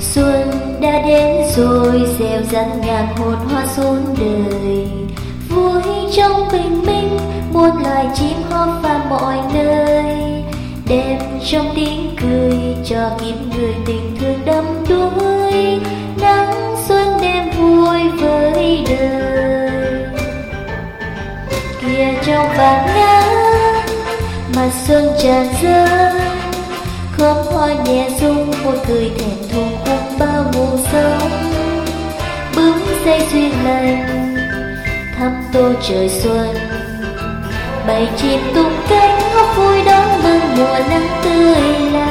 Xuân đã đến rồi, gieo rắc ngàn hồn hoa xuống đời. Vui trong bình minh, muôn loài chim hót vang mọi nơi. Đêm trong tiếng cười, cho kiếp người tình thương đắm đuối. Nắng xuân đêm vui với đời. Kìa trong vạt ngát, mặt xuân tràn dâng. Khóm hoa nhẹ rung, môi cười thẹn thùng cùng bao mùa sống. Bướm say duyên lành, thăm tô trời xuân. Bầy chim tung cánh hót vui đón mừng mùa nắng tươi lành.